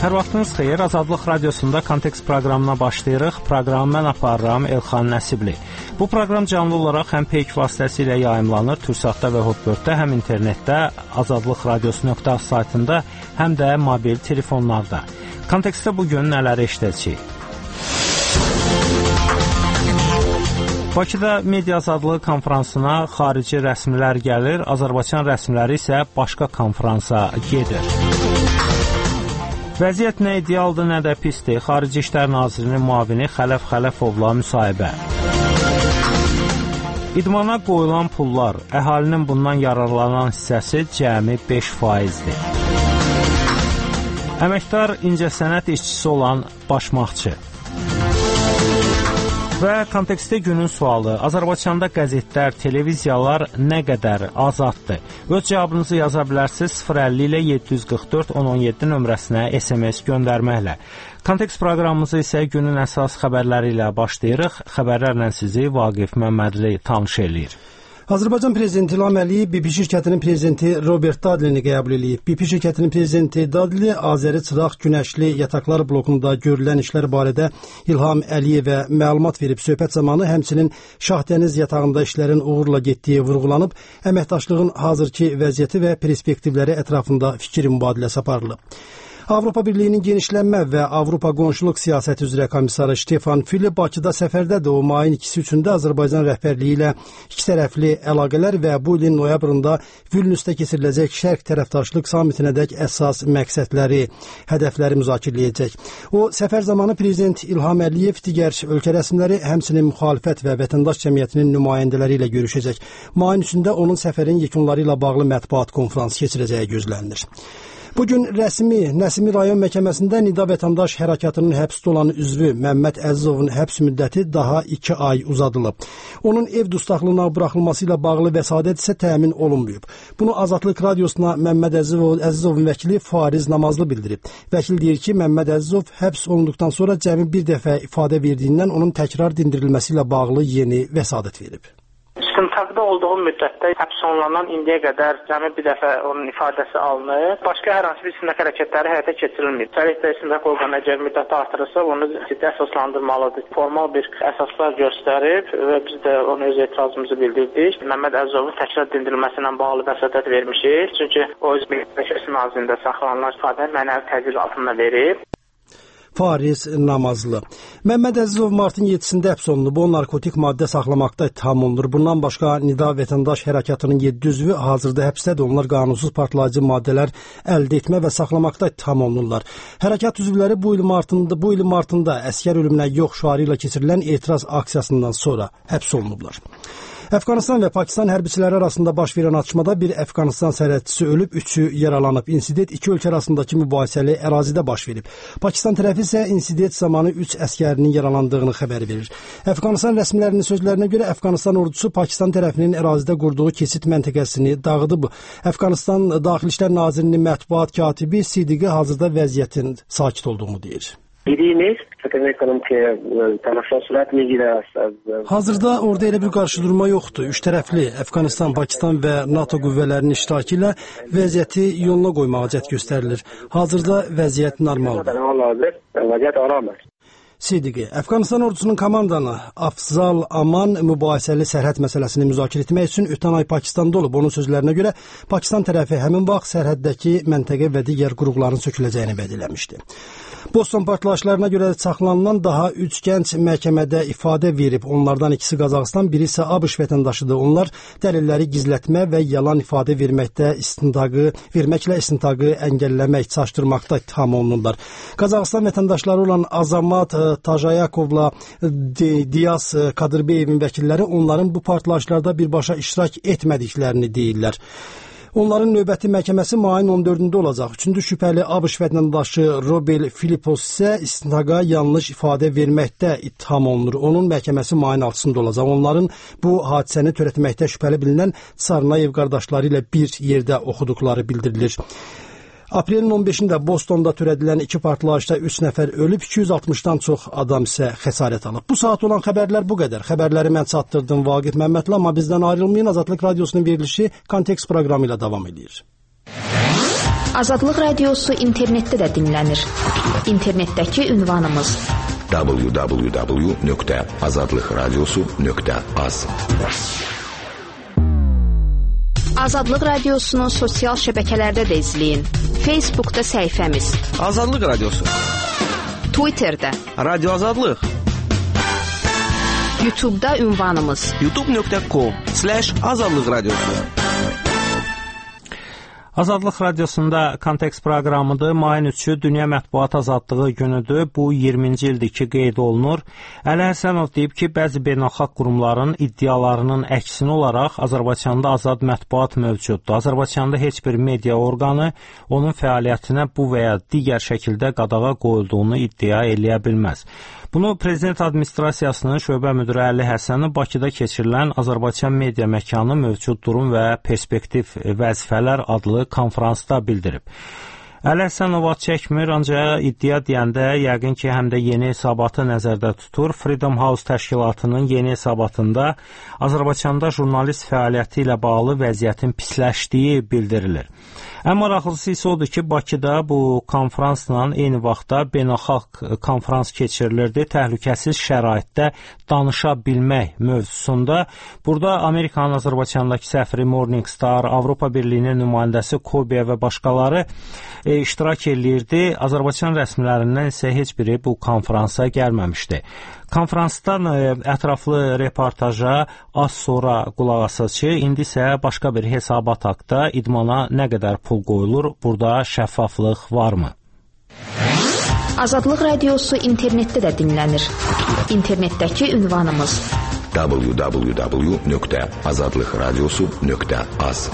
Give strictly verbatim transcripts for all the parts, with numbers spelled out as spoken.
Hər vaxtınız xeyir, Azadlıq Radiosunda Kontekst proqramına başlayırıq. Proqramı mən aparıram Elxan Nəsibli. Bu proqram canlı olaraq həm peyk vasitəsilə yayımlanır, Türksatda və Hotbirddə, həm internetdə, azadlıq radiosu nöqtə az saytında, həm də mobil telefonlarda. Kontekstdə bugün nələri işləyəcəyik? Bakıda Media Azadlığı konfransına xarici rəsmilər gəlir, Azərbaycan rəsmləri isə başqa konfransa gedir. Vəziyyət nə idealdır, nə də pisdir. Xarici İşlər Nazirinin müavini Xələf Xələfovla müsahibə. İdmana qoyulan pullar, əhalinin bundan yararlanan hissəsi cəmi beş faizdir. Əməkdar incəsənət işçisi olan başmaqçı. Və kontekstdə günün sualı, Azərbaycanda qəzetlər, televiziyalar nə qədər azaddır? Öz cavabınızı yaza bilərsiniz sıfır əlli ilə yeddi yüz qırx dörd on on yeddi nömrəsinə S M S göndərməklə. Kontekst proqramımızı isə günün əsas xəbərləri ilə başlayırıq. Xəbərlərlə sizi Vaqif Məmmədli tanış eləyir. Azərbaycan Prezidenti İlham Əliyev B P şirkətinin prezidenti Robert Dadlini qəbul edib. B P şirkətinin prezidenti Dadli Azəri Çıraq Günəşli yataqlar blokunda görülən işlər barədə İlham Əliyevə məlumat verib. Söhbət zamanı həmçinin Şahdəniz yatağında işlərin uğurla getdiyi vurğulanıb, əməkdaşlığın hazırki vəziyyəti və perspektivləri ətrafında fikir mübadiləsi aparılıb. Avropa Birliyinin genişlənmə və Avropa qonşuluq siyasəti üzrə komissarı Stefan Füle Bakıda səfərdədir. O, mayın ikisi üçündə Azərbaycan rəhbərliyi ilə iki tərəfli əlaqələr və bu ilin noyabrında Vilniusda keçiriləcək şərq tərəfdaşlıq samitinədək əsas məqsədləri, hədəfləri müzakirələyəcək. O, səfər zamanı Prezident İlham Əliyev digər ölkə rəsmiləri, həmçinin müxalifət və vətəndaş cəmiyyətinin nümayəndələri ilə görüşəcək. Mayın üçündə onun səfərin yekunları ilə bağlı mətbuat konfransı keçirəcəyi gözlənilir. Bugün rəsmi Nəsimi rayon məhkəməsində Nida Vətəndaş Hərəkatının həbsdə olan üzvü Məmməd Əzizovun həbs müddəti daha iki ay uzadılıb. Onun ev dustaqlığına buraxılması ilə bağlı vəsadət isə təmin olunmayıb. Bunu Azadlıq Radiosuna Məmməd Əzizov, Əzizovun vəkili Fariz Namazlı bildirib. Vəkil deyir ki, Məmməd Əzizov həbs olunduqdan sonra cəmi bir dəfə ifadə verdiyindən onun təkrar dindirilməsi ilə bağlı yeni vəsadət verib. İstintaqda olduğu müddətdə həbs olunan indiyə qədər cəmi bir dəfə onun ifadəsi alınıb. Başqa hər hansı bir istintaq hərəkətləri həyata keçirilmir. Sərhəddə istintaq orqanı əgər müddəti artırırsa, onu ciddi əsaslandırmalıdır. Formal bir əsaslar göstərib və biz də ona öz etirazımızı bildirdik. Məmməd Əzizovun təkrar dindirilməsi ilə bağlı vəsatət vermişik. Çünki o öz Milli Nazirliyində saxlanılan ifadə mənəvi tədbir altında verib. Fariz Namazlı. Məmməd Əzizov martın yeddisində həbs olunub. O, narkotik maddə saxlamaqda ittiham olunur. Bundan başqa Nida Vətəndaş Hərəkatının yeddi üzvü hazırda həbsdədir. Onlar qanunsuz partlayıcı maddələr əldə etmə və saxlamaqda ittiham olunurlar. Hərəkat üzvləri bu il martında, bu il martında əsgər ölümünə yox şüarı ilə keçirilən etiraz aksiyasından sonra həbs olunublar. Əfqanıstan və Pakistan hərbiçiləri arasında baş verən atışmada bir Əfqanıstan sərhədçisi ölüb, üçü yaralanıb. İnsident iki ölkə arasındakı mübahisəli ərazidə baş verib. Pakistan tərəfi isə insident zamanı üç əskərinin yaralandığını xəbər verir. Əfqanıstan rəsmilərinin sözlərinə görə Əfqanıstan ordusu Pakistan tərəfinin ərazidə qurduğu keçid məntəqəsini dağıdıb. Əfqanıstan Daxili İşlər Nazirinin mətbuat katibi Sidiqi hazırda vəziyyətin sakit olduğunu deyir. Hazırda orada elə bir qarşıdurma yoxdur. Üç tərəfli Əfqanistan, Pakistan və NATO qüvvələrinin iştirakı ilə vəziyyəti yoluna qoymağa cəhd göstərilir. Hazırda vəziyyət normaldır. Sidiqi, Əfqanistan ordusunun komandanı Afzal Aman mübahisəli sərhəd məsələsini müzakirə etmək üçün ötən ay Pakistanda olub. Onun sözlərinə görə Pakistan tərəfi həmin vaxt sərhəddəki məntəqə və digər qurğuların söküləcəyini vəd eləmişdi. Boston partlayışlarına görə saxlanılan daha üç gənc məhkəmədə ifadə verib. Onlardan ikisi Qazaxıstan, biri isə ABŞ vətəndaşıdır. Onlar dəlilləri gizlətmə və yalan ifadə verməkdə istintaqı, verməklə istintaqı əngəlləmək, çaşdırmaqda ittiham olunurlar. Qazaxıstan vətəndaşları olan Azamat Tajayakovla Diyas Kadırbeyevin vəkilləri onların bu partlayışlarda birbaşa iştirak etmədiklərini deyirlər. Onların növbəti məhkəməsi mayın on dördündə olacaq. Üçüncü şübhəli ABŞ vətəndaşı Robel Filipos isə istintaqa yanlış ifadə verməkdə ittiham olunur. Onun məhkəməsi mayın altısında olacaq. Onların bu hadisəni törətməkdə şübhəli bilinən Tsarnayev qardaşları ilə bir yerdə oxuduqları bildirilir. Aprelin on beşində Bostonda törədilən iki partlayışda üç nəfər ölüb, iki yüz altmışdan çox adam isə xəsarət alıb. Bu saat olan xəbərlər bu qədər. Xəbərləri mən çatdırdım Vaqif Məmmədli, amma bizdən ayrılmayın. Azadlıq Radiosunun verilişi Kontekst proqramı ilə davam edir. Azadlıq Radiosu internetdə də dinlənir. İnternetdəki ünvanımız w w w nöqtə azadlıq radiosu nöqtə az. Azadlıq Radiosunu sosial şəbəkələrdə də izləyin. Facebookda səhifəmiz Azadlıq Radiosu, Twitterdə Radio Azadlıq, YouTube'da ünvanımız youtube nöqtə com slash azadlıq radiosu. Azadlıq Radiosunda Kontekst proqramıdır. Mayın üçü Dünya Mətbuat Azadlığı günüdür. Bu iyirminci ildir ki, qeyd olunur. Əli Həsənov deyib ki, bəzi beynəlxalq qurumların iddialarının əksini olaraq Azərbaycanda azad mətbuat mövcuddur. Azərbaycanda heç bir media orqanı onun fəaliyyətinə bu və ya digər şəkildə qadağa qoyulduğunu iddia eləyə bilməz. Bunu Prezident Administrasiyasının şöbə müdiri Əli Həsənov Bakıda keçirilən Azərbaycan Media Məkanı Mövcud Durum və Perspektiv Vəzifələr adlı konfransda bildirib. Əli Həsənov ad çəkmir, ancaq iddia deyəndə yəqin ki, həm də yeni hesabatı nəzərdə tutur. Freedom House təşkilatının yeni hesabatında Azərbaycanda jurnalist fəaliyyəti ilə bağlı vəziyyətin pisləşdiyi bildirilir. Ən maraqlısı isə odur ki, Bakıda bu konfransla eyni vaxtda beynəlxalq konfrans keçirilirdi. Təhlükəsiz şəraitdə danışa bilmək mövzusunda. Burada Amerikanın Azərbaycandakı səfiri Morningstar, Avropa Birliyinin nümayəndəsi Kobe və başqaları e, iştirak edirdi. Azərbaycan rəsmilərindən isə heç biri bu konfransa gəlməmişdi. Konfransdan e, ətraflı reportaja az sonra qulaq asacağıq ki, indi isə başqa bir hesabat haqqında idmana nə qədər pul qoyulur, burada şəffaflıq varmı? Azadlıq Radiosu internetdə də dinlənir. İnternetdəki ünvanımız w w w nöqtə azadlıq radiosu nöqtə az.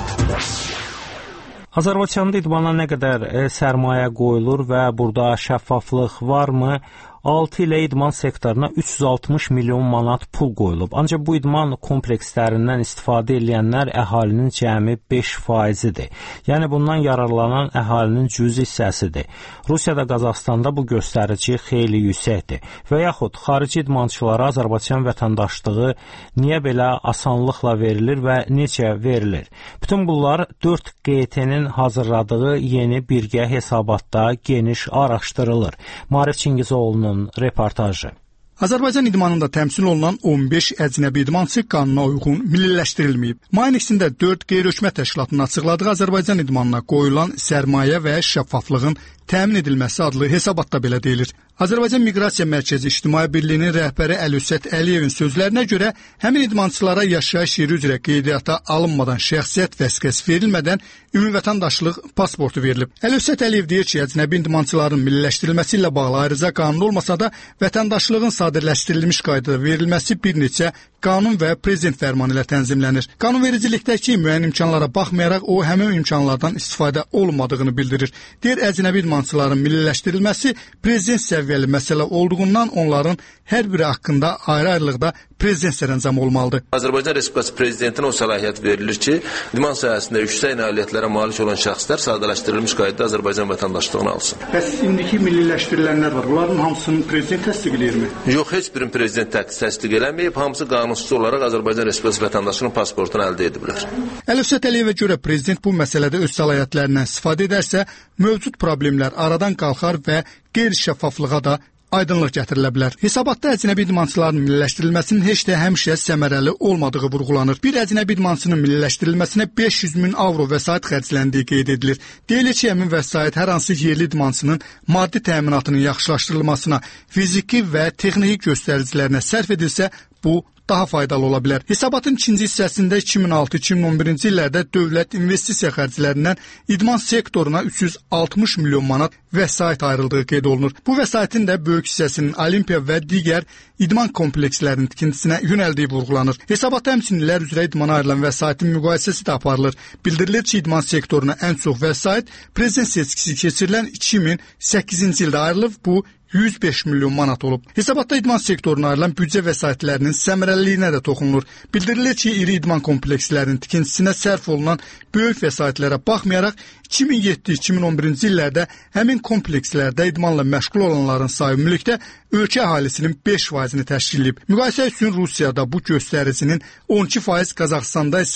Azərbaycanda idmana nə qədər e, sərmayə qoyulur və burada şəffaflıq varmı? altı ilə idman sektoruna üç yüz altmış milyon manat pul qoyulub. Ancaq bu idman komplekslərindən istifadə edənlər əhalinin cəmi beş faizidir. Yəni bundan yararlanan əhalinin cüzi hissəsidir. Rusiyada, Qazaxstanda bu göstərici xeyli yüksəkdir. Və yaxud xarici idmançılara Azərbaycan vətəndaşlığı niyə belə asanlıqla verilir və necə verilir? Bütün bunlar dörd Q T-nin hazırladığı yeni birgə hesabatda geniş araşdırılır. Marif Çingizoğlu'nun reportajı. Azərbaycan idmanında təmsil olunan on beş əcnəbi idmançı qanuna uyğun milliləşdirilməyib. Mayın ikisində dörd qeyri-hökumət təşkilatının açıqladığı Azərbaycan idmanına qoyulan sərmayə və şəffaflığın təmin edilməsi adlı hesabatda belə deyilir. Azərbaycan Miqrasiya Mərkəzi İctimai Birliyinin rəhbəri Əlövsət Əliyevin sözlərinə görə həmin idmançılara yaşayış yeri üzrə qeydiyyata alınmadan şəxsiyyət vəsiqəsi verilmədən ümumi vətəndaşlıq pasportu verilib. Əlövsət Əliyev deyir ki, əcnəbi idmançıların milliləşdirilməsi ilə bağlı ayrıca qanun olmasa da vətəndaşlığın sadirləşdirilmiş qaydada verilməsi bir neçə qanun və prezident fərmanı ilə tənzimlənir. Qanunvericilikdəki müəyyən imkanlara baxmayaraq o həmin imkanlardan istifadə olunmadığını bildirir. Deyir, əcnəbi idmançıların milliləşdirilməsi prezident səviyyəli məsələ olduğundan onların hər biri haqqında ayrı-ayrılıqda prezident sərəncamı olmalıdır. Azərbaycan Respublikası prezidentinə o səlahiyyət verilir ki, idman sahəsində yüksək nailiyyətlərə malik olan şəxslər sadələşdirilmiş qaydada Azərbaycan vətəndaşlığını alsın. Bəs indiki milliləşdirilənlər var. Bunların hamısını prezident təsdiq eləyirmi? Yox, heç birin prezident təsdiq eləməyib. Hamısı qanunsuz olaraq Azərbaycan Respublikası vətəndaşlığının pasportunu əldə ediblər. Əlövsət Əliyevə görə prezident bu məsələdə öz səlahiyyətlərindən istifadə edərsə, mövcud problemlər aradan qalxar və qeyri-şəffaflığa da aydınlıq gətirilə bilər. Hesabatda əcnəbi idmançıların milliləşdirilməsinin heç də həmişə səmərəli olmadığı vurğulanır. Bir əcnəbi idmançının milliləşdirilməsinə beş yüz min avro vəsait xərcləndiyi qeyd edilir. Deyilir ki, həmin vəsait hər hansı yerli idmançının maddi təminatının yaxşılaşdırılmasına, fiziki və texniki göstəricilərinə sərf edilsə, bu daha faydalı ola bilər. Hesabatın ikinci hissəsində iki min altı iki min on birinci illərdə dövlət investisiya xərclərindən idman sektoruna üç yüz altmış milyon manat vəsait ayrıldığı qeyd olunur. Bu vəsaitin də böyük hissəsinin Olimpiya və digər idman komplekslərinin tikintisinə yönəldiyi vurğulanır. Hesabatda həmçinin illər üzrə idmana ayrılan vəsaitin müqayisəsi də aparılır. Bildirilir ki, idman sektoruna ən çox vəsait prezident seçkisi keçirilən iki min səkkizinci ildə ayrılıb. Bu yüz beş milyon manat olub. Hesabatda idman sektoruna ayrılan büdcə vəsaitlərinin səmərəliliyinə də toxunulur. Bildirilir ki, iri idman komplekslərinin tikintisinə sərf olunan böyük vəsaitlərə baxmayaraq iki min yeddi iki min on birinci illərdə həmin komplekslərdə idmanla məşğul olanların sayı ümumilikdə ölkə əhalisinin beş faizini təşkil edib. Müqayisə üçün Rusiyada bu göstəricinin on iki faiz, Qazaxstanda isə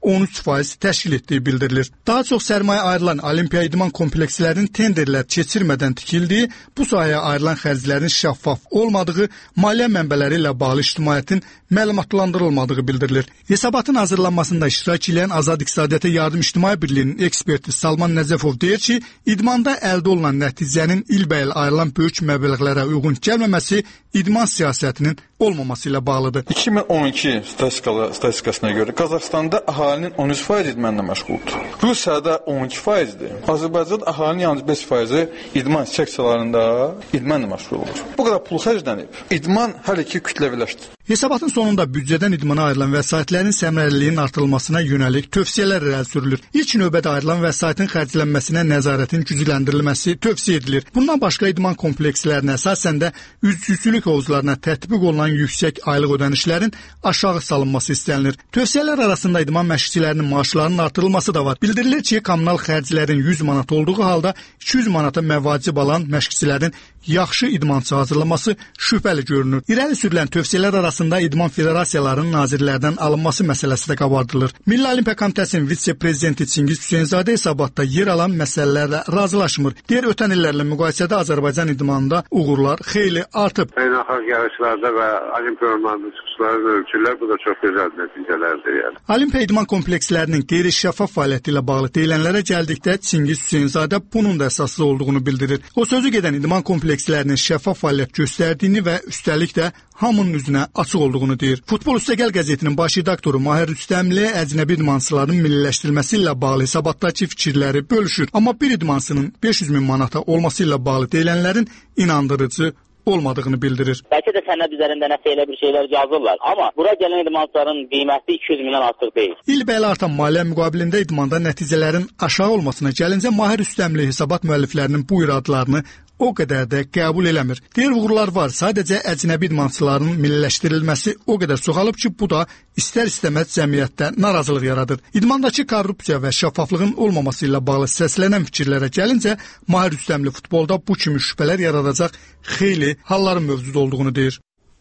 on üç faiz təşkil etdiyi bildirilir. Daha çox sərmayə ayrılan Olimpiya idman komplekslərinin tenderlər keçirmədən tikildiyi, bu sahəyə ayrılan xərclərin şəffaf olmadığı, maliyyə mənbələri ilə bağlı ictimaiyyətin məlumatlandırılmadığı bildirilir. Hesabatın hazırlanmasında iştirak edən Azad İqtisadiyyata Yardım İctimai Birliyinin eksperti Salman Nəcəfov deyir ki, idmanda əldə olunan nəticənin ilbəil ayrılan böyük məbləğlərə uyğun gəlməməsi idman siyasətinin olmaması ilə bağlıdır. iki min on iki statistikasına görə Qazaxstanda əhalinin on üç faiz idmanla məşğuldur. Rusiyada on iki faizdir. Azərbaycanda əhalinin yalnız beş faizi idman seksiyalarında idmanla məşğul olur. Bu qədər pul xərclənib. İdman hələ ki kütləviləşdi. Hesabatın sonunda büdcədən idmana ayrılan vəsaitlərin səmərəliliyinin artırılmasına yönəlik tövsiyələr irəli sürülür. İlk növbədə ayrılan vəsaitin xərclənməsinə nəzarətin gücləndirilməsi tövsiyə edilir. Bundan başqa idman komplekslərinə əsasən də üzgüçülük hovuzlarına tətbiq olunan yüksək aylıq ödənişlərin aşağı salınması istənilir. Tövsiyələr arasında idman məşqçilərinin maaşlarının artırılması da var. Bildirilir ki, kommunal xərclərin yüz manat olduğu halda iki yüz manata məvacib alan məşqçilərin yaxşı idmançı hazırlaması şübhəli görünür. İrəli sürülən tövsiyələr arasında idman federasiyalarının nazirlərdən alınması məsələsi də qabardılır. Milli Olimpiya Komitəsinin vitse-prezidenti Çingiz Hüseynzadə hesabatda yer alan məsələlərlə razılaşmır. Deyir, ötən illərlə müqayisədə Azərbaycan idmanında uğurlar xeyli artıb. Beynəlxalq yarışlarda və Olimpiya oyunlarında çıxışların ölçülər bu da çox gözəl nəticələrdir. Yəni. Olimpiya idman komplekslərinin qeyri-şəffaf fəaliyyəti ilə bağlı deyilənlərə gəldikdə Çingiz Hüseynzadə bunun da əsaslı olduğunu bildirir. O sözü gedən idman komplekslərinin şəffaf fəaliyyət göstərdiyini və üstəlik də hamının üzünə açıq olduğunu deyir. Futbol Üstəgəl qəzetinin baş redaktoru Mahir Rüstəmli əcnəbi idmançıların milliləşdirilməsi ilə bağlı hesabatdakı fikirləri bölüşür. Amma bir idmançının beş yüz min manata olması ilə bağlı deyilənlərin inandırıcı olmadığını bildirir. Bəlkə də sənəd üzərində nəsə elə bir şeylər yazırlar, amma bura gələn idmançıların qiyməti iki yüz mindən artıq deyil. İlbəil artan maliyyə müqabilində idmanda nəticələrin aşağı olmasına gəlincə Mahir Rüstəmli hesabat müəlliflərinin bu iradlarını o qədər də qəbul eləmir. Deyir, uğurlar var, sadəcə əcnəbi idmançıların milliləşdirilməsi o qədər çoxalıb ki, bu da istər-istəməz cəmiyyətdə narazılıq yaradır. İdmandakı korrupsiya və şəffaflığın olmaması ilə bağlı səslənən fikirlərə gəlincə, Mahir Rüstəmli futbolda bu kimi şübhələr yaradacaq xeyli halların mövcud olduğunu deyir.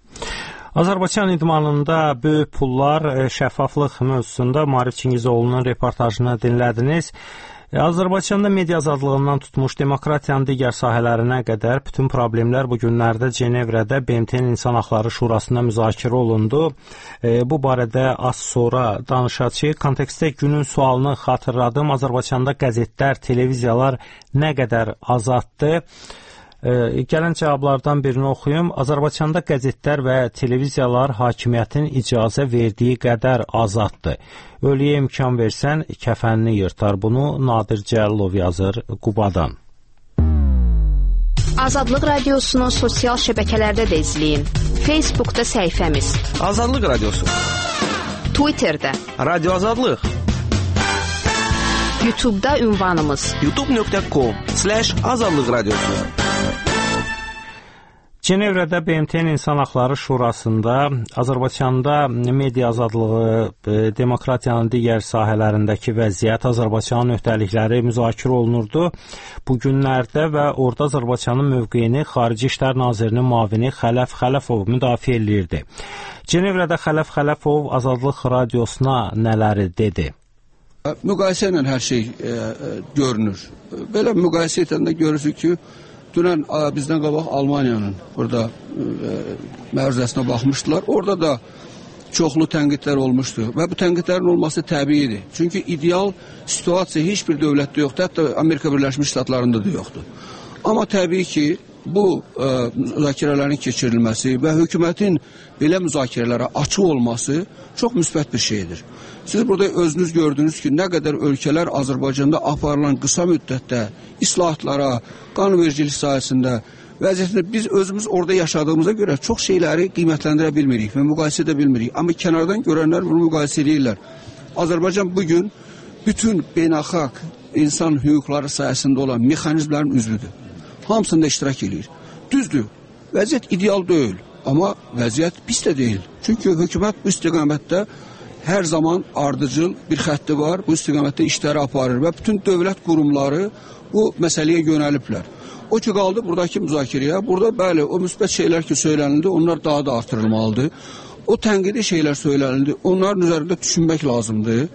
Azərbaycan idmanında böyük pullar, şəffaflıq mövzusunda Maarif Çingizoğlu'nun reportajını dinlədiniz. Azərbaycanda media azadlığından tutmuş demokratiyanın digər sahələrinə qədər bütün problemlər bu günlərdə Cenevrədə B M T-nin İnsan Haqları Şurasında müzakirə olundu. E, bu barədə az sonra danışacağıq. Kontekstdə günün sualını xatırladım. Azərbaycanda qəzetlər, televiziyalar nə qədər azaddır? E, gələn cavablardan birini oxuyum. Azərbaycanda qəzetlər və televiziyalar hakimiyyətin icazə verdiyi qədər azaddır. Ölüyə imkan versən, kəfənini yırtar. Bunu Nadir Cəlilov yazır Qubadan. Azadlıq Radiosunu sosial şəbəkələrdə də izləyin. Facebookda səhifəmiz Azadlıq Radiosu, Twitterdə Radio Azadlıq, YouTube'da ünvanımız youtube nöqtə com slash azadlıq radiosu. Cenevrədə B M T-nin İnsan Haqları Şurasında Azərbaycanda media azadlığı, demokratiyanın digər sahələrindəki vəziyyət, Azərbaycanın öhdəlikləri müzakirə olunurdu bu günlərdə və orada Azərbaycanın mövqeyini Xarici İşlər Nazirinin müavini Xələf Xələfov müdafiə edirdi. Cenevrədə Xələf Xələfov Azadlıq Radiosuna nələri dedi? Müqayisə ilə hər şey e, görünür. Belə müqayisə etəndə görürsük ki, dünən bizdən qabaq Almaniyanın burada e, məruzəsinə baxmışdılar. Orada da çoxlu tənqidlər olmuşdu və bu tənqidlərin olması təbiidir. Çünki ideal situasiya heç bir dövlətdə yoxdur, hətta Amerika Birləşmiş Ştatlarında da yoxdur. Amma təbii ki, bu e, müzakirələrin keçirilməsi və hökumətin belə müzakirələrə açıq olması çox müsbət bir şeydir. Siz burada özünüz gördünüz ki, nə qədər ölkələr Azərbaycanda aparılan qısa müddətdə islahatlara, qanunvericilik sahəsində vəziyyətində biz özümüz orada yaşadığımıza görə çox şeyləri qiymətləndirə bilmirik və müqayisə edə bilmirik. Amma kənardan görənlər bunu müqayisə edirlər. Azərbaycan bugün bütün beynəlxalq insan hüquqları sahəsində olan mexanizmlərin üzvüdür. Hamısında iştirak edir. Düzdür, vəziyyət ideal deyil, amma vəziyyət pis də deyil. Çünki hökumət bu istiqamətdə hər zaman ardıcıl bir xətti var, bu istiqamətdə işləri aparır və bütün dövlət qurumları bu məsələyə yönəliblər. O ki, qaldı buradakı müzakirəyə, burada bəli, o müsbət şeylər ki, söylənildi, onlar daha da artırılmalıdır. O tənqidi şeylər söylənildi, onların üzərində düşünmək lazımdır.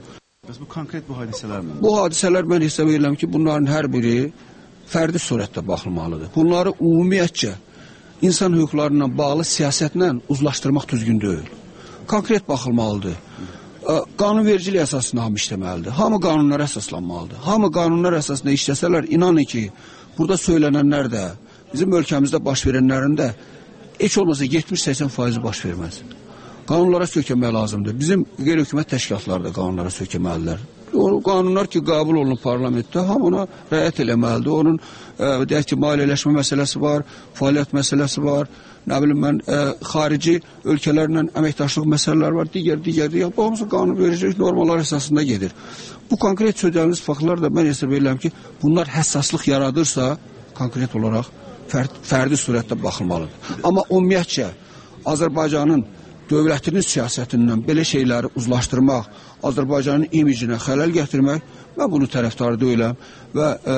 Bəs bu konkret bu hadisələr mi? Bu hadisələr mən hesab edirəm ki, bunların hər biri fərdi surətdə baxılmalıdır. Bunları ümumiyyətcə insan hüquqlarına bağlı siyasətlə uzlaşdırmaq düzgün deyil. Konkret baxılmalıdır. Qanunvericilik əsasında hamı işləməlidir. Hamı qanunlara əsaslanmalıdır. Hamı qanunlar əsasında işləsələr, inanın ki, burada söylənənlər də, bizim ölkəmizdə baş verənlərin də heç olmasa yetmiş səksən faizi baş verməz. Qanunlara sökəmək lazımdır. Bizim qeyri-hökumət təşkilatları da qanunlara sökəməlidirlər. O qanunlar ki, qəbul olunub parlamentdə, hamı ona rəayət eləməlidir. Onun, e, deyək ki, maliyyələşmə məsələsi var, fəaliyyət məsələsi var, nə bilim mən, e, xarici ölkələrlə əməkdaşlıq məsələləri var, digər, digər, digər. Bu hamısı qanunvericilik normalar əsasında gedir. Bu konkret söylədiyiniz faktlar da mən hesab edirəm ki, bunlar həssaslıq yaradırsa, konkret olaraq fərd, fərdi surətdə baxılmalıdır. Amma ümumiyyətcə, Azərbaycanın dövlətinin siyasətindən belə şeyləri uzlaşdırmaq, Azərbaycanın imicinə xələl gətirmək, mən bunu tərəfdarı deyiləm və e,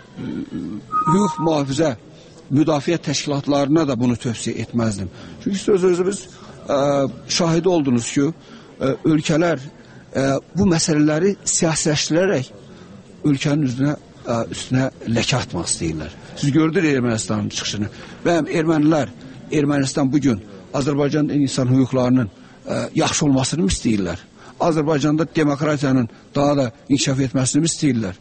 hüquq mühafizə müdafiə təşkilatlarına da bunu tövsiyə etməzdim. Çünki söz özünüz e, şahidi oldunuz ki, e, ölkələr e, bu məsələləri siyasiləşdirərək ölkənin üzünə, e, üstünə ləkə atmaq istəyirlər. Siz gördünüz Ermənistanın çıxışını və ermənilər, Ermənistan bugün Azərbaycanın insan hüquqlarının e, yaxşı olmasını mı istəyirlər? Azərbaycanda demokratiyanın daha da inkişaf etməsini mi istəyirlər?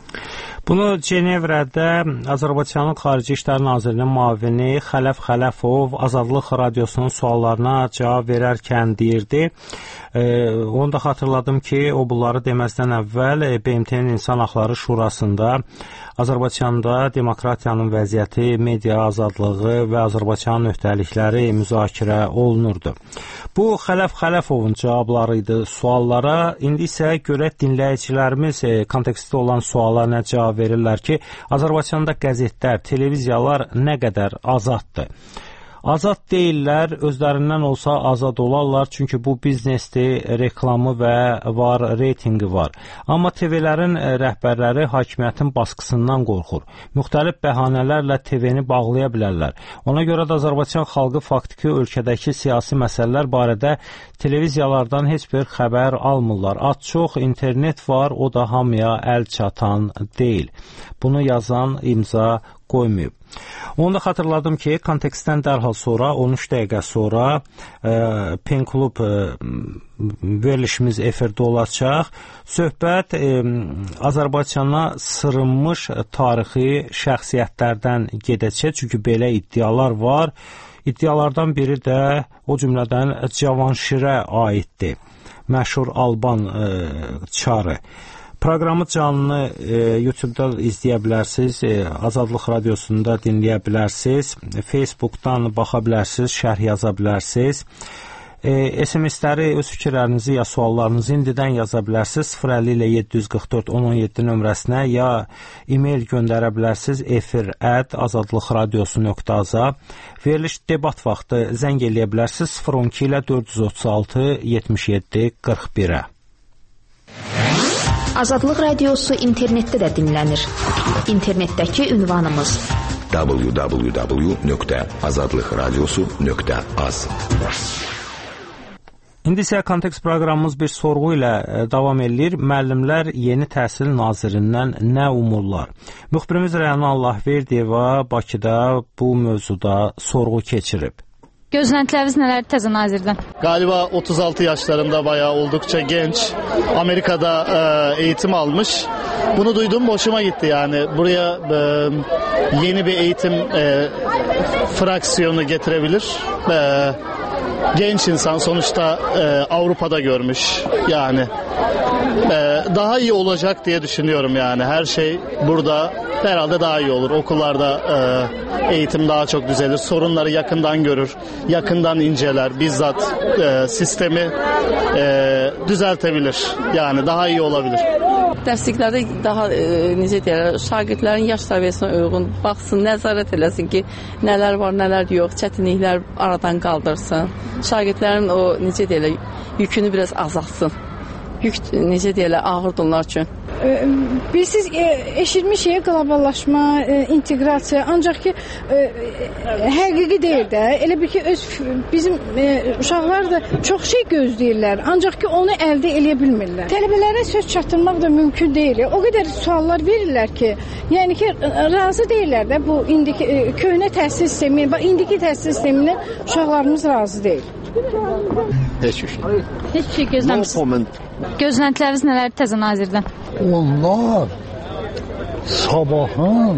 Bunu Cenevrədə Azərbaycanın Xarici İşlər Nazirinin müavini Xələf Xələfov Azadlıq Radiosunun suallarına cavab verərkən deyirdi. Ee, onu da xatırladım ki, o bunları deməzdən əvvəl B M T-nin İnsan Haqları Şurasında Azərbaycanda demokratiyanın vəziyyəti, media azadlığı və Azərbaycanın öhdəlikləri müzakirə olunurdu. Bu Xələf Xələfovun cavabları idi suallara. İndi isə görək dinləyicilərimiz e, kontekstdə olan suala nə cavab verirlər ki, Azərbaycanda qəzetlər, televiziyalar nə qədər azaddır? Azad deyirlər, özlərindən olsa azad olarlar, çünki bu biznesdir, reklamı və var, reytingi var. Amma T V-lərin rəhbərləri hakimiyyətin baskısından qorxur. Müxtəlif bəhanələrlə T V-ni bağlaya bilərlər. Ona görə də Azərbaycan xalqı faktiki ölkədəki siyasi məsələlər barədə televiziyalardan heç bir xəbər almırlar. Az çox internet var, o da hamıya əl çatan deyil. Bunu yazan imza qoymayıb. Onu da xatırladım ki, kontekstdən dərhal sonra, on üç dəqiqə sonra e, Pen Klub e, verilişimiz efirdə olacaq. Söhbət e, Azərbaycana sırınmış tarixi şəxsiyyətlərdən gedəcək, çünki belə iddialar var. İddialardan biri də o cümlədən Cavanşirə aiddir. Məşhur Alban e, çarı. Proqramı canlı e, YouTube-da izləyə bilərsiniz, e, Azadlıq Radiosunda dinləyə bilərsiniz, Facebook-dan baxa bilərsiniz, şərh yaza bilərsiniz. E, S M S-ləri, öz fikirlərinizi ya suallarınızı indidən yaza bilərsiniz sıfır əlli ilə yeddi yüz qırx dörd on on yeddi nömrəsinə, ya e-mail göndərə bilərsiniz efir at azadlıqradiosu nöqtə az-a. Veriliş debat vaxtı zəng eləyə bilərsiniz sıfır on iki ilə dörd yüz otuz altı yetmiş yeddi qırx birə. Azadlıq Radiosu internetdə də dinlənir. İnternetdəki ünvanımız w w w nöqtə azadlıqradiosu nöqtə az. İndi isə kontekst proqramımız bir sorğu ilə davam edir. Müəllimlər yeni təhsil nazirindən nə umurlar? Müxbirimiz Rəna Allahverdiyeva Bakıda bu mövzuda sorğu keçirib. Gözləntiləriniz nələr təzə nazirdən? Galiba otuz altı yaşlarında bayağı oldukça genç. Amerika'da e, eğitim almış. Bunu duydum, hoşuma gitti yani. Buraya e, yeni bir eğitim e, fraksiyonu getirebilir. E, genç insan sonuçta e, Avrupa'da görmüş yani. E, daha iyi olacak diye düşünüyorum yani. Her şey burada herhalde daha iyi olur. Okullarda e, eğitim daha çok düzelir. Sorunları yakından görür, yakından inceler. Bizzat e, sistemi e, düzeltebilir. Yani daha iyi olabilir. Dərsliklərdə daha e, necə deyirlər, şagirdlərin yaş səviyyəsinə uyğun baxsın, nəzarət eləsin ki, nələr var, nələr yox, çətinliklər aradan qaldırsın. Şagirdlərin o necə deyirlər, yükünü biraz azaltsın. yük necə deyirlər, ağırdır onlar üçün. Bilirsiniz, eşitmişik qloballaşma, inteqrasiya, ancaq ki həqiqi deyil də. Elə bir ki öz bizim uşaqlar da çox şey gözləyirlər, ancaq ki onu əldə edə bilmirlər. Tələbələrə söz çatdırmaq da mümkün deyil. O qədər suallar verirlər ki, yəni ki razı deyirlər də bu indiki köhnə təhsil sistemi, bax indiki təhsil sistemindən uşaqlarımız razı deyil. Heç bir şey. Heç bir şey gözləmirsiniz. Gözləntiləriniz nələr təzə nazirdən? Onlar sabahın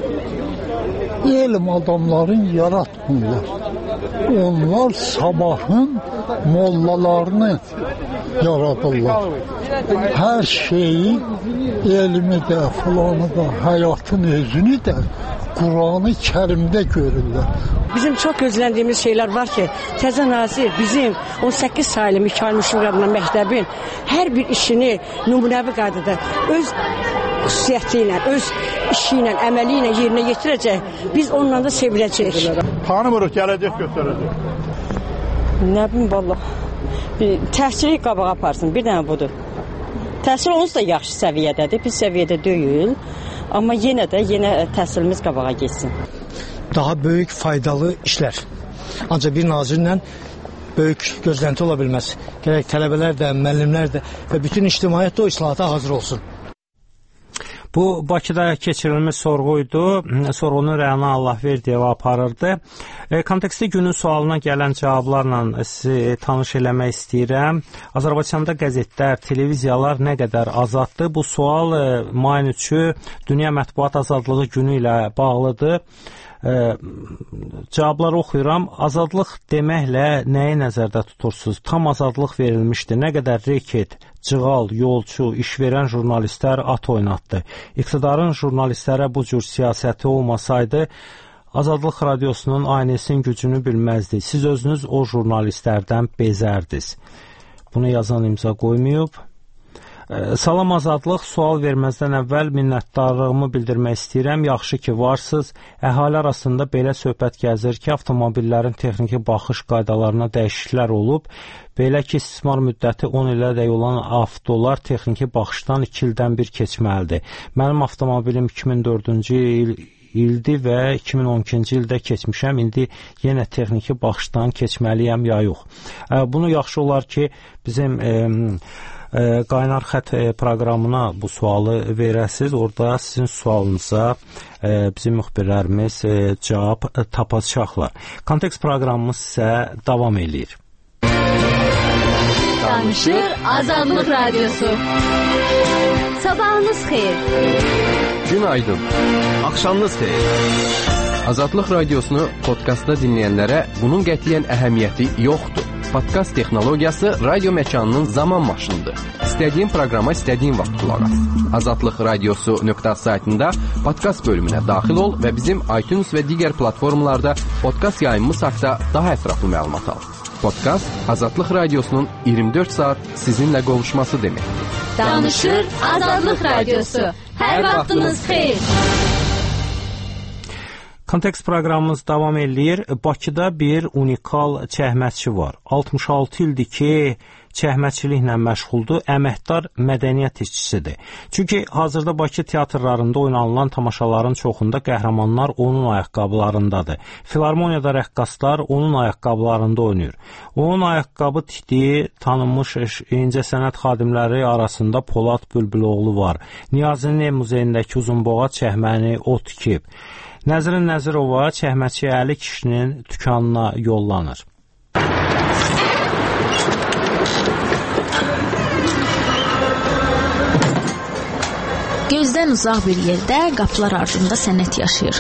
elm adamların yaratmırlar. Onlar sabahın mollalarını yaradırlar. Her şeyi, elmi de, falanı da, hayatın özünü de Kur'an-ı Kerim'de görürler. Bizim çox gözləndiyimiz şeylər var ki, təzə nazir bizim on səkkiz saylı Mikail Müşfiq adına məktəbin hər bir işini nümunəvi qaydada öz xüsusiyyəti ilə, öz işi ilə, əməli ilə yerinə yetirəcək. Biz onunla da seviləcəyik. Tanımırıq, gələcək göstərəcək. Nə bilim, valla. Təhsili qabağa aparsın, bir dənə budur. Təhsil onsuz da yaxşı səviyyədədir, biz səviyyədə deyil. Amma yenə də, yenə təhsilimiz qabağa geçsin. Daha böyük faydalı işlər. Ancaq bir nazirlə böyük gözlənti ola bilməz. Gərək tələbələr də, müəllimlər də və bütün ictimaiyyət də o islahata hazır olsun. Bu Bakıda keçirilmiş sorğuydu. Sorğunun Rəna Allahverdiyeva aparırdı. E, kontekstdə günün sualına gələn cavablarla sizi tanış eləmək istəyirəm. Azərbaycanda qəzetlər, televiziyalar nə qədər azaddır? Bu sual e, mayın üçü Dünya Mətbuat Azadlığı günü ilə bağlıdır. E, cavabları oxuyuram. Azadlıq deməklə nəyi nəzərdə tutursunuz? Tam azadlıq verilmişdir. Nə qədər reket, cığal, yolçu, işverən jurnalistlər at oynatdı. İqtidarın jurnalistlərə bu cür siyasəti olmasaydı, Azadlıq Radiosunun aynesinin gücünü bilməzdi. Siz özünüz o jurnalistlərdən bezərdiniz. Bunu yazan imza qoymayıb. Salam Azadlıq, sual verməzdən əvvəl minnətdarlığımı bildirmək istəyirəm. Yaxşı ki, varsınız. Əhali arasında belə söhbət gəzir ki, avtomobillərin texniki baxış qaydalarına dəyişikliklər olub. Belə ki, istismar müddəti on ilədək olan avtolar texniki baxışdan iki ildən bir keçməlidir. Mənim avtomobilim iki min dördüncü il ildi və iki min on ikinci ildə keçmişəm. İndi yenə texniki baxışdan keçməliyəm ya yox. Bunu yaxşı olar ki, bizim e, e, qaynar xət proqramına bu sualı verəsiz. Orada sizin sualınıza e, bizim müxbirlərimiz e, cavab e, tapacaqlar. Kontekst proqramımız isə davam eləyir. Danışır Azadlıq Radiosu. Sabahınız xeyir. Günaydın. Axşamınız xeyir. Azadlıq Radiosunu podkastda dinləyənlərə bunun qətiyyən əhəmiyyəti yoxdur. Podkast texnologiyası radio məkanının zaman maşınıdır. İstədiyin proqrama istədiyin vaxt qulaq as. azadlıq radiosu nöqtə saytında podkast bölümünə daxil ol və bizim iTunes və digər platformalarda podkast yayımımız haqqında daha ətraflı məlumat al. Podkast Azadlıq Radiosunun iyirmi dörd saat sizinlə qovuşması deməkdir. Danışır Azadlıq Radiosu. Hər vaxtınız xeyir. Kontekst proqramımız davam eləyir. Bakıda bir unikal çəhmətçi var. altmış altı ildir ki, çəhmətçiliklə məşğuldur, əməkdar mədəniyyət işçisidir. Çünki hazırda Bakı teatrlarında oynanılan tamaşaların çoxunda qəhrəmanlar onun ayaqqabılarındadır. Filarmoniyada rəqqaslar onun ayaqqabılarında oynayır. Onun ayaqqabı tikdiyi tanınmış incəsənət xadimləri arasında Polad Bülbüloğlu var. Niyazinin muzeyindəki uzunboğaz çəhməni o tikib. Nəzrin Nəzirova çəhmətçi Əli kişinin dükanına yollanır. Gözdən uzaq bir yerdə qapılar ardında sənət yaşayır.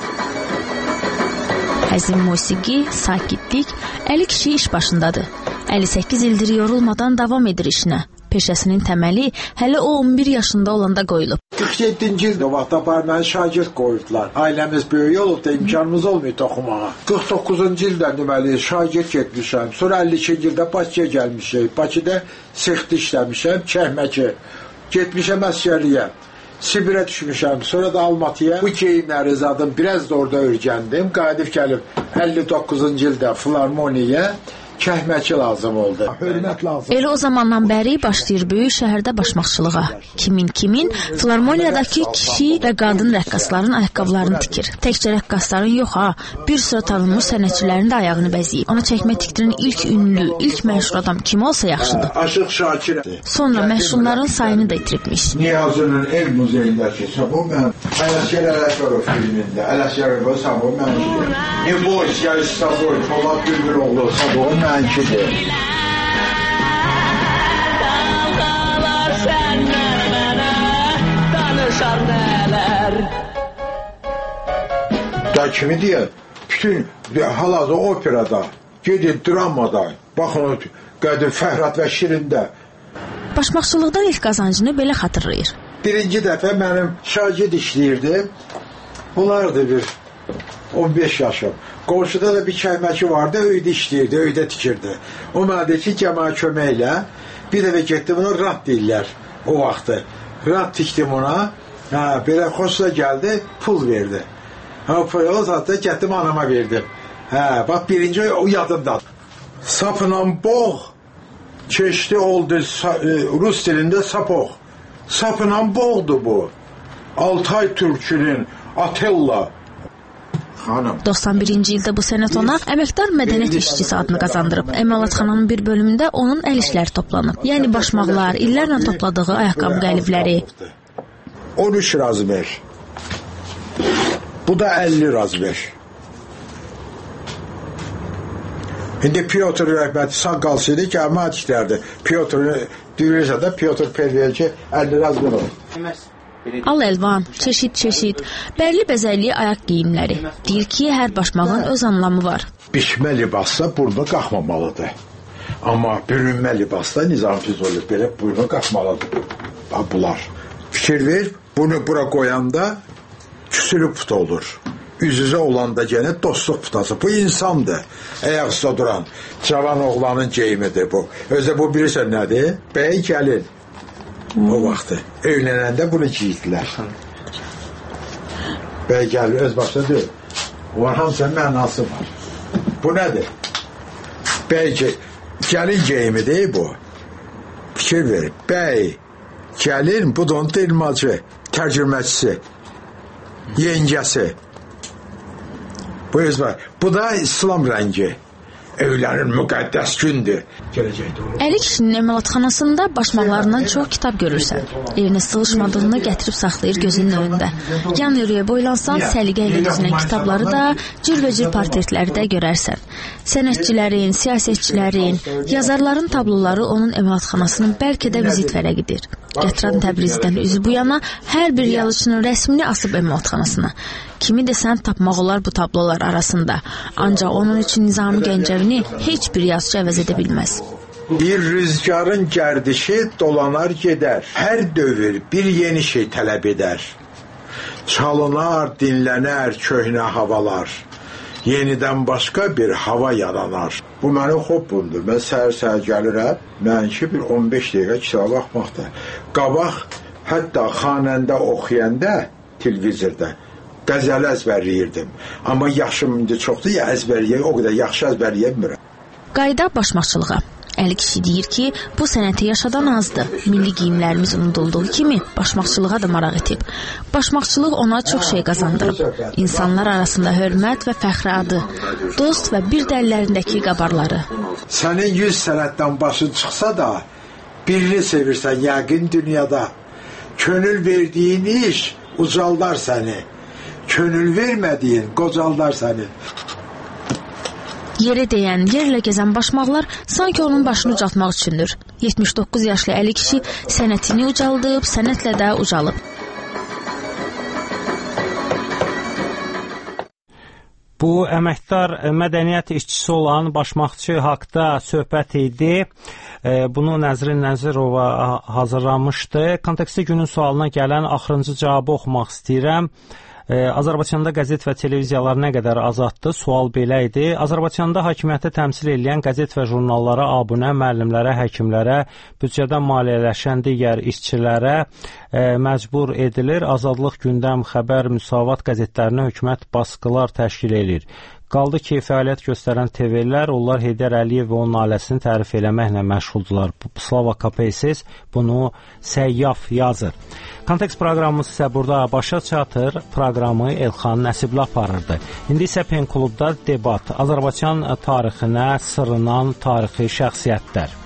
Həzin musiqi, sakitlik, Əli kişi iş başındadır. əlli səkkiz ildir yorulmadan davam edir işinə. Peşəsinin təməli hələ o on bir yaşında olanda qoyulub. qırx yeddinci ildə vaxt apar məni şagird qoyurdular. Ailəmiz böyük olub da imkanımız olmuyor toxumağa. qırx doqquzuncu ildə deməli şagird getmişəm. Sonra əlli ikinci ildə Bakıya gəlmişəm. Bakıda sextdə işləmişəm, çəkməçi. Getmişəm əsgərliyə. Sibirə düşmüşəm. Sonra da Almatıya. Bu geyimləri zadım biraz da orada öyrəndim. Qayıdıb gəlib əlli doqquzuncu ildə Filarmoniyaya çəkməki lazım oldu. Hörmət lazım. Elə o zamandan bəri başlayır böyük şəhərdə başmaqçılığa. Kimin kimin Filarmoniyadakı kişi və qadın rəqqasların ayaqqabılarını tikir. Təkcə rəqqasların yox ha, bir sıra tanınmış sənətçilərin də ayağını bəzəyib. Ona çəkmə tikdirən ilk ünlü, ilk məşhur adam kim olsa yaxşıdır. Aşıq Şakir. Sonra məşhurların sayını da itiribmiş. Niyazının el muzeyindəki sabah mən Ələsgər Ələsgərov filmində Ələsgərov sabah mənkidir. Niboy, Siyasi Sabah, Polat Bülbüloğlu sabah mənkidir. Dağlar sənlər mənə danışar nələr. Da kimi deyək, bütün hal-hazırda operada, gedib dramada, baxın, Qədir Fəhrat və Şirində. Başmaqçılıqdan ilk qazancını belə xatırlayır. Birinci dəfə mənim şagird işləyirdi. Bunlardı bir on beş yaşım. Qonşuda da bir kəlməki vardı, öydə işləyirdi, öydə tikirdi. O mənə deyir ki, cəmaə köməklə bir dəfə getdim, ona rad deyirlər o vaxtı. Rad tikdim ona, hə, belə xoşuna gəldi, pul verdi. Hə, o zaten getdim anama verdim. Hə, bax birinci o yadımdadır. Sapınan boğ, çeşdi oldu Rus dilində sapoq. Sapınan boğdu bu. Altay Türkünün Atella xanım. doxsan birinci ildə bu sənət ona əməkdar mədəniyyət işçisi adını qazandırıb. Emalatxananın bir bölümündə onun əl işləri toplanıb. Yəni başmaqlar, illərlə topladığı ayaqqabı qəlibləri. on üç razmer. Bu da əlli razmer. İndi Piotr rəhbəti sağ qalsaydı ki, əmək işlərdi. Piotr düyürsə də Piotr Perviyeci əlli razmer olur. Al-əlvan, çeşid-çeşid, bərli bəzəkli ayaq geyimləri. Deyir ki, hər başmağın öz anlamı var. Biçmə libasda burnu qalxmamalıdır. Amma bürünmə libasda Nizam Füzuli belə burnu qalxmalıdır. Bunlar. Fikir ver, bunu bura qoyanda küsülü put olur. Üz-üzə olanda gene dostluq putası. Bu insandır. Ayaq üstə duran. Cavan oğlanın geyimidir bu. Özdə bu bilirsən nədir? Bəy gəlin. O vaxtı. Evlənəndə bunu giydilər. Bəy gəlin öz başına deyil. Onun hamısının mənası var. Bu nədir? Bəy gəlin geyimidir bu. Fikir ver. Bəy gəlin bu da onun dilmacı, tərcüməcisi, yengəsi. Bu öz var. Bu da İslam rəngi. Evlərin müqəddəs gündür. Əli kişinin emalatxanasında başmaqlarından çox kitab görürsən. Evinə sığışmadığını gətirib saxlayır gözünün önündə. Yan yürüyə boylansan, səliqə ilə düzülən kitabları da, cürbəcür portretləri də görərsən. Sənətçilərin, siyasətçilərin, yazarların tabloları onun emalatxanasının bəlkə də vizit vərəqidir. Qətran Təbrizdən üzü bu yana hər bir yazıçının rəsmini asıb emalatxanasına. Kimi desən tapmaq olar bu tablolar arasında. Ancaq onun üçün Nizami Gəncəvini heç bir yazıcı əvəz edə bilməz. Bir rüzgarın gərdişi dolanar gedər. Hər dövr bir yeni şey tələb edər. Çalınar, dinlənər köhnə havalar. Yenidən başqa bir hava yaranar. Bu mənim hobbumdur. Mən səhər-səhər gəlirəm. Mənki bir on beş dəqiqə kitaba baxmaqdır. Qabaq, hətta xanəndə oxuyanda televizorda qəzəl əzbərləyirdim. Amma yaşım indi çoxdur ya, əzbərləyə o qədər yaxşı əzbərləyə bilmirəm. Qayda başmaqçılığa. Əli kişi deyir ki, bu sənəti yaşadan azdır. Milli geyimlərimiz unudulduğu kimi başmaqçılığa da maraq etib. Başmaqçılıq ona çox şey qazandırıb. İnsanlar arasında hörmət və fəxri adı, dost və bir də əllərindəki qabarları. Sənin yüz sənətdən başın çıxsa da, birini sevirsən yəqin dünyada. Könül verdiyin iş ucaldar səni. Könül vermədiyin qocaldar səni. Yerə deyən, yerlə gəzən başmaqlar sanki onun başını ucaltmaq üçündür. yetmiş doqquz yaşlı Əli kişi sənətini ucaldıb, sənətlə də ucalıb. Bu əməkdar mədəniyyət işçisi olan başmaqçı haqda söhbət idi. Bunu Nəzrin Nəzirova hazırlamışdı. Kontekstdə günün sualına gələn axırıncı cavabı oxumaq istəyirəm. Azərbaycanda qəzet və televiziyalar nə qədər azaddır? Sual belə idi. Azərbaycanda hakimiyyəti təmsil edən qəzet və jurnallara abunə, müəllimlərə, həkimlərə, büdcədən maliyyələşən digər işçilərə e, məcbur edilir. Azadlıq, Gündəm, Xəbər, Müsavat qəzetlərinə hökumət baskılar təşkil edir. Qaldı ki, fəaliyyət göstərən T V-lər, onlar Heydər Əliyev və onun ailəsini tərif eləməklə məşğuldular. Slava K P S S bunu səyyaf yazır. Kontekst proqramımız isə burada başa çatır. Proqramı Elxan Nəsibli aparırdı. İndi isə Pen Klubda debat. Azərbaycan tarixinə sırınan tarixi şəxsiyyətlər.